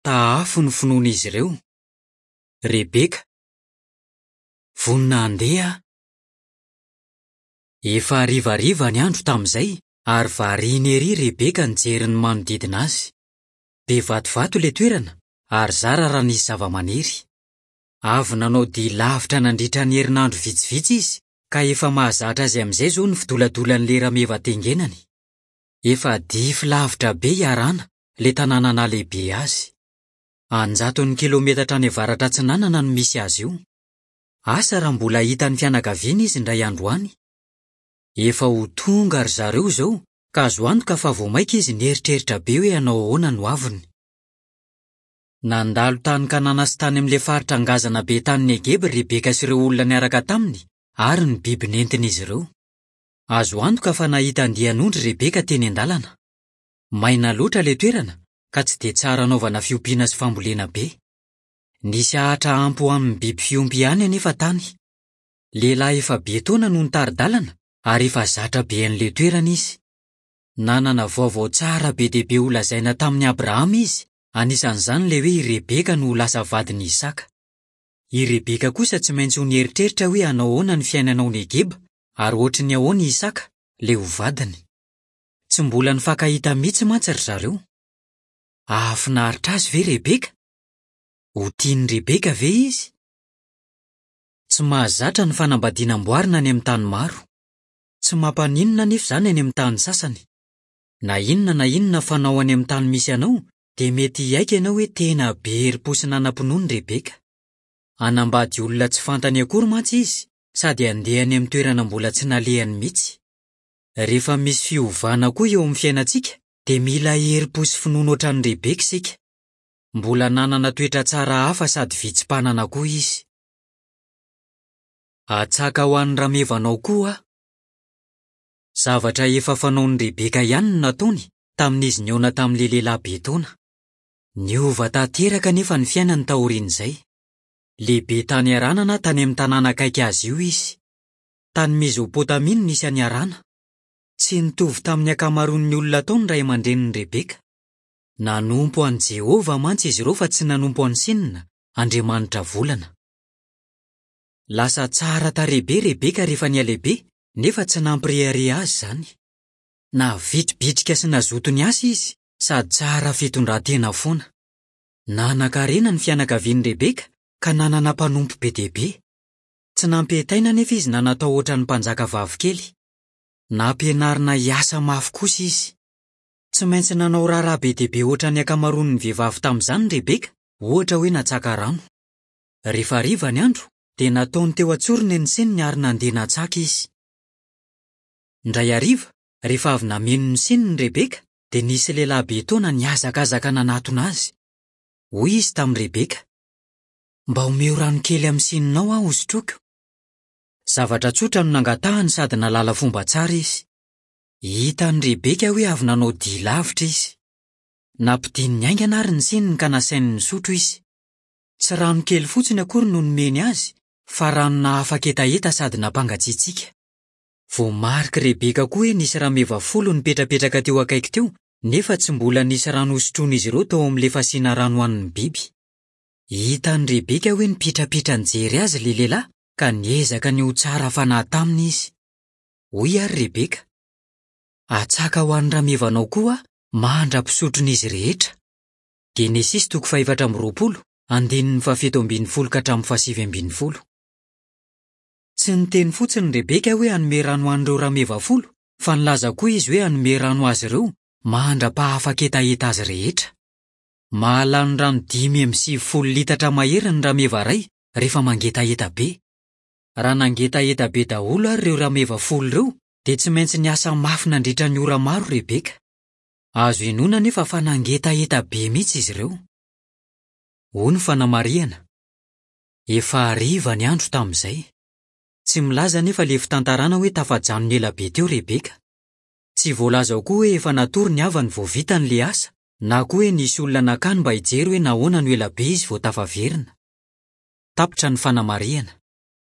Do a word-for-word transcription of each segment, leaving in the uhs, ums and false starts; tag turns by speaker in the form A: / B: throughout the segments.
A: taafo ny finoan'izy ireo. Rebeka, vonina andeha. Efa harivariva ny andro tamin'izay, ary variana ery Rebeka nijery ny manodidina azy. Be vatovato le toerana, ary zara raha nisy zava-maniry. Avy nanao dia lavitra nandritra ny herinandro vitsivitsy izy, ka efa mahazatra azy amin'izay zao ny fidoladolan'ny le rameva tengenany. Efa dify lavitra be iarana le tanàna nahalehibe azy. Anjato ny kilometatra any avaratra atsinanana no misy azy io. Asa raha mbola hita ny fianakaviana izy indray andro any. Efa ho tonga ry zareo zao, ka azo antoka fa vao maika izy nieritreritra be hoe hanao ahoana no aviny. Nandalo tany Kanana sy tany amin'le faritra ngazana be tany Negeba Rebeka sy ireo olona niaraka taminy, ary ny biby nentin'izy ireo. Azo antoka fa nahita andian'ondry Rebeka teny an-dalana. Maina loatra le toerana, ka tsy de tsara anaovana fiompiana sy fambolena be. Nisy ahatra ampo amin'ny biby fiompy ihany anefa tany. Lehilahy efa be taona no nitari-dalana, ary efa zatra be an'le toerana izy. Nanana vaovao tsara be dehibe ho lazaina tamin'ny Abrahama izy, anisan'izany le hoe i Rebeka no lasa vadiny Isaka. I Rebeka kosa tsy maintsy ho nieritreritra hoe hanao ahoana ny fiainanao Negeba, ary ohatry ny ahoana Isaka, le ho vadiny. Tsy mbola nifankahita mihitsy mantsy ry zareo. Ahafinaritra azy ve Rebeka? Ho tiany Rebeka ve izy? Tsy mahazatra ny fanambadiana-mboarina any amin'ny tany maro. Tsy mampaninona nefa zany any amin'ny tany sasany. Na inona na inona fanao any amin'ny tany misy anao, de mety hiaika ianao hoe tena be herim-po sy nanam-pinoany Rebeka. Anambady olona tsy fantany akory mantsy izy, sady andeha any amin'ny toerana mbola tsy nalehany mihitsy. Rehefa misy fiovana koa eo amin'ny fiainantsika, de mila herim-po sy finoana ohatran'ny Rebeka isika. Mbola nanana toetra tsara hafa sady vitsim-panana koa izy. Atsaka ho an'ny ramevanao koa. Zavatra efa fanaon'ny Rebeka ihany no nataony tamin'izy niaona tamin'le lehilahy be taona. Niova tanteraka nefa ny fiainany taorian'izay. Lehibe tany Aranana tany amin'ny tanàna akaiky azy io izy. Tany Mesopotamia no nisy any Arana. Tsy nitovy tamin'ny ankamaroan'ny olona tao ny ray aman-drenin'ny Rebeka. Nanompo an'i Jehova mantsy izy ireo fa tsy nanompo an'i Sinina, Andriamanitra volana. Lasa tsara tarehibe Rebeka rehefa nialehibe, nefa tsy nampirehareha azy zany. Na vitibitrika sy nazoto ny asa izy, sady tsara fitondran-tena foana. Nanan-karena ny fianakavian'i Rebeka, ka nanana mpanompo be dehibe. Tsy nampihetaina nefa izy na natao ohatran'ny mpanjaka vavikely. Nampianarina hiasa mafy kosa izy. Tsy maintsy nanao raharaha be dehibe ohatran'ny ankamaroan'ny vehivavy tamin'izany Rebeka, ohatra hoe natsaka rano. Rehefa hariva ny andro, de nataony teo antsorony ny Sinina ary nandeha natsaka izy. Ndray hariva, rehefa avy nameno ny Sinina Rebeka, de nisy lehilahy be taona niazakazaka nanatona azy. Hoy izy tamin'i Rebeka, mba omeo rano kely amin'ny Sininao aho hosotroko. Zavatra tsotra no nangatahany sady nalala fomba tsara izy. Hitan'ny Rebeka hoe avy nanao dia lavitra izy. Nampidiny ny aingana ary ny Sinina ka nasainy nisotro izy. Tsy rano kely fotsiny akory no nomeny azy, fa rano nahafaka hetaheta sady nampangatsiatsiaka. Voamarika Rebeka koa hoe nisy rameva folo nipetrapetraka teo akaiky teo, nefa tsy mbola nisy rano hosotroan'izy ireo tao amin'le fasiana rano an'ny biby. Hitan'ny Rebeka hoe nipitrapitra nijery azy le lehilahy, ka niezaka ny ho tsara fanahy taminy izy. Hoy ary Rebeka, atsaka ho an'ny ramevanao koa mandra-pisotrony rehetra. Genesis toko fahaefatra amby roapolo, andininy fahafito ambin'ny folo ka hatramin'ny fahasivy ambin'ny folo. Tsy niteny fotsiny Rebeka hoe hanome rano an'ireo rameva folo, fa nilaza koa izy hoe hanome rano azy ireo mandra-pahafaka hetaheta azy rehetra. Mahalany rano dimy amby sivy folo litatra mahery ny rameva ray rehefa mangetaheta be. Raha nangetaheta be daholo ary ireo rameva folo ireo, de tsy maintsy niasa mafy nandritra ny ora maro Rebeka. Azo inona nefa fa nangetaheta be mihitsy izy ireo. Ho ny fanamariana. Efa hariva ny andro tamin'izay. Tsy milaza nefa le fitantarana hoe tafajanony ny ela be teo Rebeka. Tsy voalaza koa hoe efa natory ny avany vao vitany le asa, na koa hoe nisy olona nakany mba hijery hoe nahoana no ela be izy vao tafaverina. Tapitra ny fanamariana.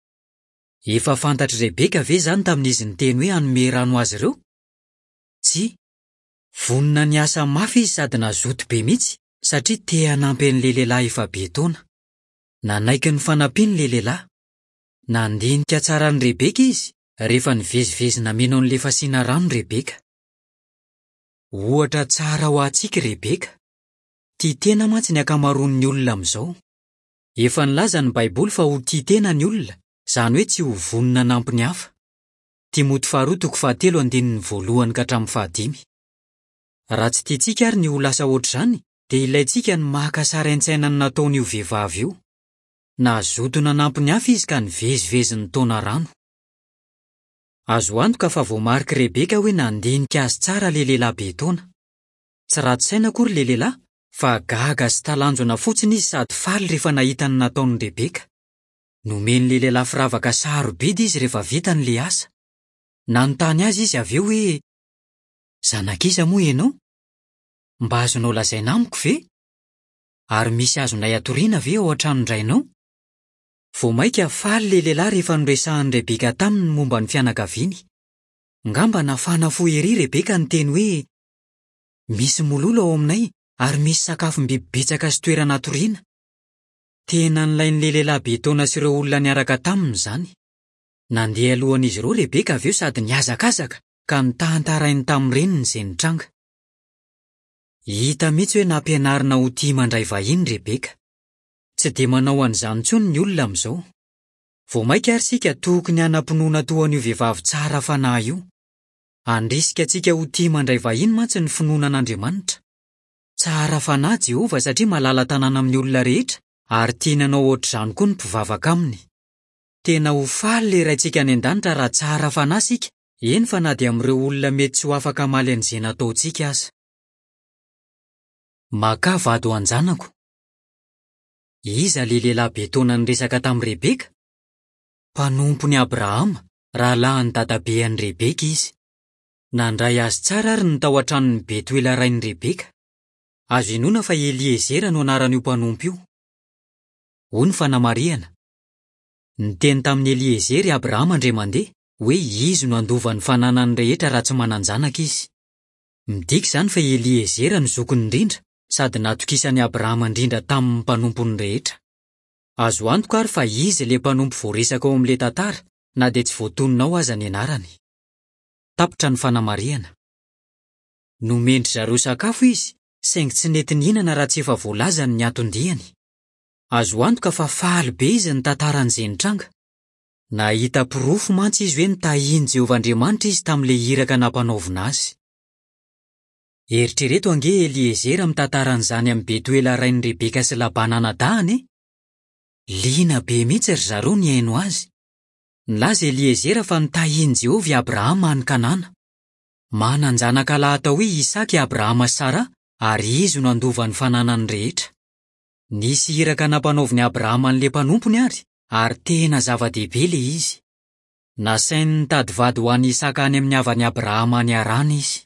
A: Efa fantatry Rebeka ve zany tamin'izy niteny hoe hanome rano azy ireo? Tsy. Vonina niasa mafy izy sady nazoto be mihitsy, satria te hanampy an'ilay lehilahy efa be taona. Nanaiky ny fanampian'ilay lehilahy. Nandinika tsara ny Rebeka izy rehefa nivezivezina mino an'ilay fasiana rano Rebeka. Ohatra tsara ho antsika Rebeka. Tia tena mantsy ny akamaroan'ny olona amin'izao. Efa nilaza ny Baiboly fa ho tia tena ny olona, izany hoe tsy ho vonona nampy ny hafa. Timoty faharoa toko fahatelo andininy voalohany ka hatramin'ny fahadimy. Raha tsy tiantsika ary ny ho lasa ohatr'izany, dia ilaintsika ny maka sary an-tsaina ny nataon'io vehivavy io. Nazoto nanampy ny hafa izy ka nivezivezy ny taona rano. Azo antoka fa voamariky Rebeka hoe nandinika azy tsara ilay lehilahy be taona. Tsy ratsy saina akory ilay lehilahy, fa gaga sy talanjona fotsiny izy sady faly rehefa nahita ny nataon'i Rebeka. Nomen'ilay lehilahy firavaka sarobidy izy rehefa vita n'ilay asa. Nanontany azy izy avy eo hoe, zanak'iza moa ianao? Mba azonao lazaina amiko ve? Ary misy azonay atoriana ve ao an-tranondrainao? Vao maika faly ilay lehilahy rehefa noresahan'i Rebeka taminy momba ny fianakaviany. Ngamba nafana fo ery Rebeka ny teny hoe, misy mololo ao aminay ary misy sakafom-biby betsaka sy toerana atoriana. Tena nilain'ilay lehilahy be taona sy ireo olona niaraka taminy izany. Nandeha alohan'izy ireo Rebeka avy eo sady niazakazaka ka nitantarainy tamin'ny reniny izay nitranga. Hita mihitsy hoe nampianarina ho tia mandray vahiny Rebeka. Tsy dia manao an'izany intsony ny olona amin'izao. Vao maika ary sika tokony hanam-pinoana toa an'io vehivavy tsara fanahy io. Andrisika antsika ho tia mandray vahiny mantsy ny finoana an'Andriamanitra. Tsara fanahy Jehova satria malala tanàna amin'ny olona rehetra ary tiananao ohatr'izany koa ny mpivavaka aminy. Tena ho faly ilay raintsika any an-danitra raha tsara fanahy sika, eny fa na dia amin'ireo olona mety tsy ho afaka maly an'izay nataontsika aza. Maka vady ho anjanako. Iza ilay lehilahy be taona niresaka tamin'i Rebeka? Mpanompony Abrahama, rahalahin'ny dadabean'i Rebeka izy. Nandray azy tsara ary ny tao an-tranon'ny Betuela rain'i Rebeka. Azo inoana fa Eliezera no anaran'io mpanompy io. Hoy ny fanamariana. Niteny tamin'ny Eliezera Abrahama andre mandeha hoe izy no andovan'ny fananany rehetra raha tsy manan-janaka izy. Midika izany fa Eliezera no zokony indrindra sady natokisany Abrahama indrindra tamin'ny mpanompony rehetra. Azo antoka ary fa izy ilay mpanompy voaresaka ao amin'ilay tantara na dia tsy voatononao aza ny anarany. Tapitra ny fanamariana. Nomendry zareo sakafo izy, saingy tsy nety nihinana raha tsy efa voalazany ny aton-diany. Azo antoka fa faly be izy ny tantaran'izay nitranga. Nahita pirofo mantsy izy hoe nitahiany Jehovahandriamanitra izy tamin'ilay iraka nampanaovina azy. Eritrereto ange Eliezera mitantaran'izany amin'ny Betuela rain'i Rebeka sy Labana nadahany e? Liana be mihitsy ry zareo ny haino azy. Nilaza Eliezera fa nitahiany Jehovah i Abrahama any Kanana. Manan-janaka lahy atao hoe Isaka i Abrahama sy Sara ary izy no andovan'ny fananany rehetra. Nisy iraka nampanaoviny Abrahama an'ilay mpanompony ary, ary tena zava-dehibe le izy. Nasainy nitady vady ho an'i Isaka any amin'ny havan'i Abrahama any Harana izy.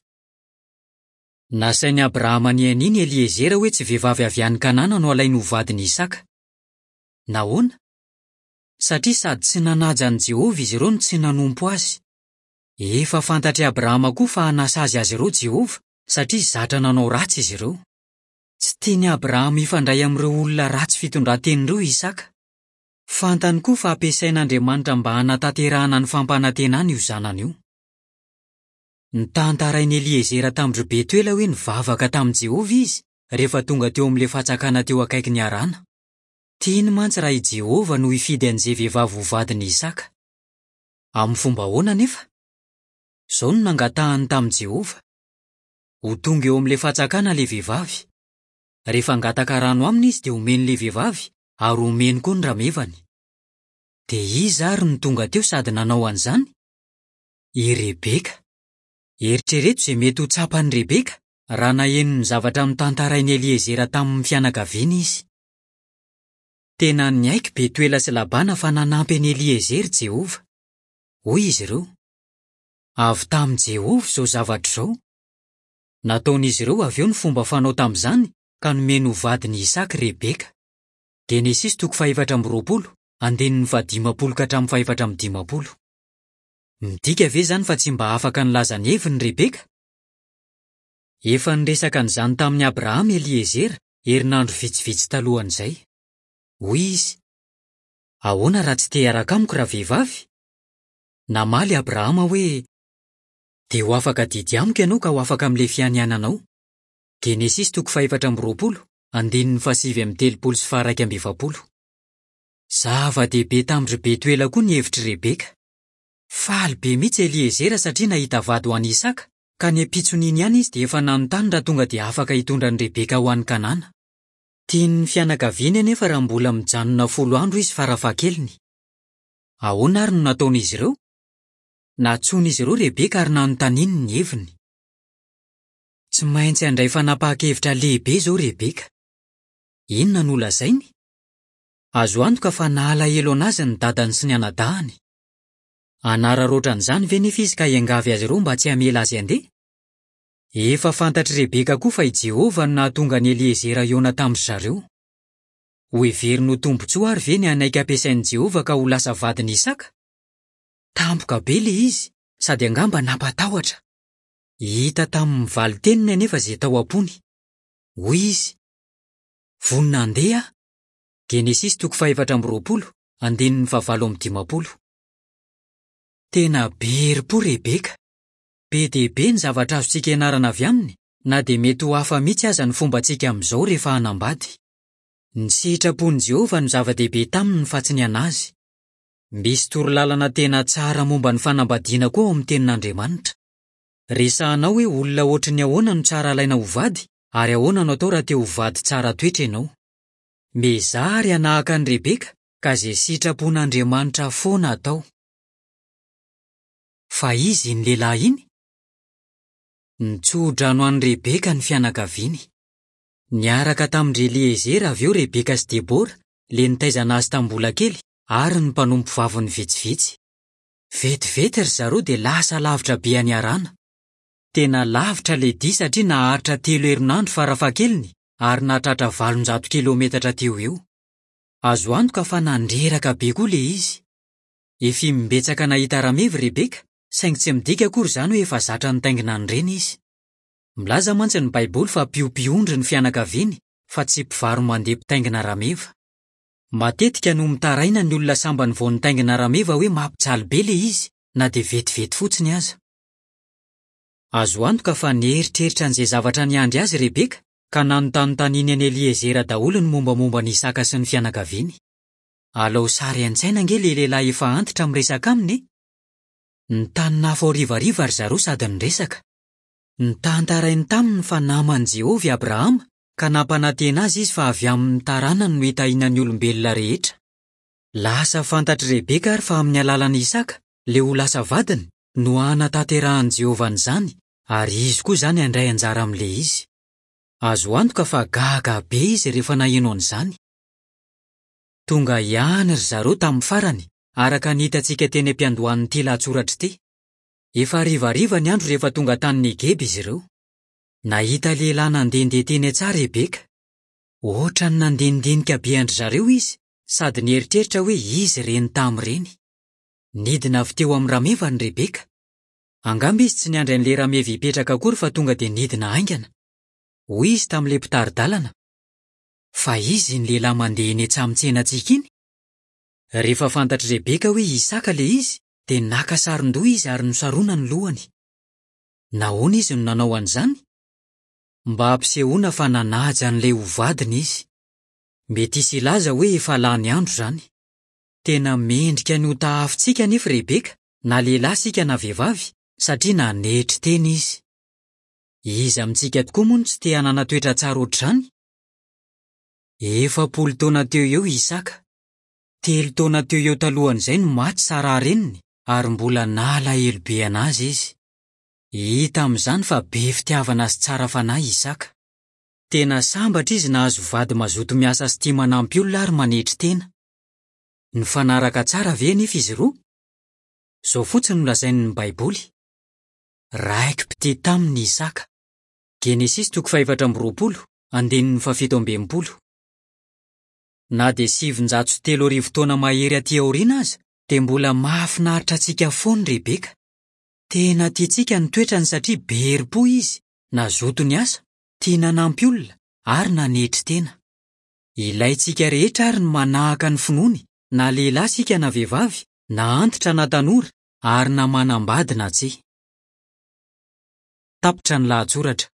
A: Nasainy Abrahama ny aniny Eliezera hoe tsy vehivavy avy any Kanana no alainy ho vadiny Isaka. Nahoana? Satria sady tsy nanaja an'i Jehovah izy ireo no tsy nanompo azy. Efa fantatry Abrahama koa fa nasazy azy ireo Jehovah satria zatra nanao ratsy izy ireo. Tsy tiany Abrahama ifandray amin'ireo olona ratsy fitondran-tenireo Isaka. Fantany koa fa ampiasain'Andriamanitra mba hanatanterahana ny fampanantenana io zanany io. Nitantarainy Eliezera tamin'ireo Betuela hoe nivavaka tamin'i Jehovah izy rehefa tonga teo amin'ilay fatsakana teo akaikin'ny Harana. Tiany mantsy raha i Jehovah no hifidy an'izay vehivavy ho vadiny Isaka. Amin'ny fomba ahoana nefa? Izao no nangatahany tamin'i Jehovah. Ho tonga eo amin'ilay fatsakana ilay vehivavy. Rehefa ngataka rano aminy izy dia omeny ilay vehivavy ary omeny koa ny ramevany. Dia iza ary no tonga teo sady nanao an'izany? I Rebeka. Eritrereto izay mety ho tsapan'i Rebeka raha naheno ny zavatra mitantarainy Eliezera tamin'ny fianakaviany izy. Tena niaiky Betuela sy Labana fa nanampy an'i Eliezera Jehovah. Hoy izy ireo. Avy tamin'i Jehovah izao zavatra izao. Nataon'izy ireo avy eo ny fomba fanao tamin'izany ka nomeny ho vadiny Isaka Rebeka. Genesis toko fahaefatra amby roapolo, andininy fahadimapolo ka hatramin'ny fahaefatra amby dimapolo. Midika ve zany fa tsy mba afaka nilaza ny heviny Rebeka? Efa niresaka an'izany tamin'ny Abrahama Eliezera herinandro vitsivitsy talohan'izay. Hoy izy, ahoana raha tsy te hiaraka amiko raha vehivavy? Namaly Abrahama hoe, dia ho afaka didy amiko ianao ka ho afaka amin'ilay fianiananao. Genesis toko fahaefatra amby roapolo, andininy fahasivy amby telopolo sy faha raika amby efapolo. Zava-dehibe tamin'ny Betuela koa ny hevitry Rebeka. Faly be mihitsy Eliezera satria nahita vady ho an'i Isaka, ka ny ampitson'iny ihany izy dia efa nanontany raha tonga dia afaka hitondra ny Rebeka ho an'i Kanana. Tian'ny fianakaviany anefa raha mbola mijanona folo andro izy farafahakeliny. Ahoana ary no nataon'izy ireo? Natsoin'izy ireo Rebeka ary nanontaniny ny heviny. Tsy maintsy handray fanapahan-kevitra lehibe izao Rebeka. Inona no lazainy? Azo antoka fa nahalaelo anazy ny dadany sy ny anadahany. Anararoatra an'izany ve nefa izy ka hiangavy azy ireo mba tsy hamela azy handeha? Efa fantatry Rebeka koa fa i Jehovah no nahatonga ny Eliezera hiona tamin'ny zareo. Ho heveriny ho tombotsoa ary ve ny anaiky ampiasain'i Jehovah ka ho lasa vadiny Isaka? Tampoka be le izy, sady angamba nampatahotra. Hita tamin'ny valiteniny anefa izay tao am-pony. Hoy izy, vonina andeha. Genesis toko fahaefatra amby roapolo, andininy fahavalo amby dimapolo. Tena bery-po Rebeka. Be dia be ny zavatra azontsika ianarana avy aminy, na dia mety ho hafa mihitsy aza ny fombantsika amin'izao rehefa hanambady. Ny sitrapon'i Jehovah no zava-dehibe taminy fa tsy ny anazy. Misy torolalana tena tsara momba ny fanambadiana koa ao amin'ny tenin'Andriamanitra. Resahanao hoe olona ohatry ny ahoana no tsara alaina ho vady, ary ahoana no atao raha te ho vady tsara toetra ianao. Mezary hanahaka ny Rebeka, ka izay sitrapon'Andriamanitra foana atao. Fa izy ny lehilahy iny? Nitso-drano an'i Rebeka ny fianakaviany. Niaraka tamin'i Eliezera avy eo Rebeka sy Debora, le nitaizana azy tamin'ny mbola kely, ary ny mpanompo vaviny vitsivitsy. Vetivety ry zareo dia lasa lavitra be haniarana. Tena lavitra le dia satria naharitra telo herinandro farafahakeliny, ary nahatratra valonjato kilometatra teo eo. Azo antoka fa nandreraka be koa le izy. Efa mimbetsaka nahita rameva Rebeka, saingy tsy midika akory izany hoe efa zatra nitaingina an'ireny izy. Milaza mantsy ny Baiboly fa mpiompiondry ny fianakaviany, fa tsy mpivaro mandeha mpitaingina rameva. Matetika no mitaraina ny olona sambany vao nitaingina rameva hoe mampijaly be le izy, na dia vetivety fotsiny aza. Azo antoka fa nieritreritra an'izay zavatra niandry azy Rebeka, ka nanontanotaniny any Eliezera daholo ny mombamomba ny Isaka sy ny fianakaviany. Alao sary an-tsaina ange le lehilahy efa antitra miresaka aminy. Nitany nafa ao rivariva ry zareo sady niresaka. Nitantarainy taminy fa naman'i Jehovah i Abrahama, ka nampanantena azy izy fa avy amin'ny taranany no hitahiana ny olombelona rehetra. Lasa fantatry Rebeka ary fa amin'ny alalan'i Isaka, le ho lasa vadiny, no anataterahan'i Jehovah n'izany, ary izy koa izany handray anjara amin'le izy. Azo antoka fa gaga be izy rehefa naheno an'izany. Tonga ihany ry zareo tamin'ny farany, araka ny hitantsika teny am-piandohan'ity lahatsoratra ity. Efa rivariva ny andro rehefa tonga tany Negeby izy ireo. Nahita lehilahy nandehandeha teny an-tsaha Rebeka. Ohatra ny nandehandinika be andry zareo izy, sady nieritreritra hoe izy reny tamin'ireny. Nidina avy teo amin'ny rameva ny Rebeka. Angamba izy tsy niandry an'ilay rameva hipetraka akory fa tonga dia nidina aingana. Hoy izy tamin'ilay mpitaridalana, fa izy ny lehilahy mandeha eny an-tsaha-mitsena-tsika iny. Rehefa fantatry Rebeka hoe Isaka le izy, dia naka saron-doha izy ary nosarona ny lohany. Nahoana izy no nanao an'izany? Mba hampisehoana fa nanaja an'ilay ho vadiny izy. Mety hisy ilaza hoe efa lany andro izany. Tena mendrika ny ho tahafintsika anefa Rebeka, na lehilahy sika na vehivavy, satria nanetry teny izy. Iza amintsika tokoa moa no tsy te hanana toetra tsara ohatr'izany? Efapolo taona teo eo Isaka. Telo taona teo eo talohan'izay no maty Sara reniny, ary mbola nalahelo be anazy izy. Hita amin'izany fa be fitiavana sy tsara fanahy Isaka. Tena sambatra izy nahazo vady mazoto miasa sy tia manampy olona ary manetry tena. Nifanaraka tsara ve nefa izy roa? Zao fotsiny no lazain'ny Baiboly. Raiki-pite taminy Isaka. Genesis toko fahaefatra amby roapolo, andininy fafito amby enimpolo. Na dia sivinjato sy telo arivo taona mahery aty aoriana aza, dia mbola mahafinaritra antsika foana Rebeka. Tena tiantsika ny toetrany satria bery-po izy, nazoto ny asa, tia nanampy olona, ary na nihitry tena. Ilaintsika rehetra ary ny manahaka ny finoany, na lehilahy sika na vehivavy, na antitra na tanora, ary na manambady na tsia. Tapitra ny lahatsoratra.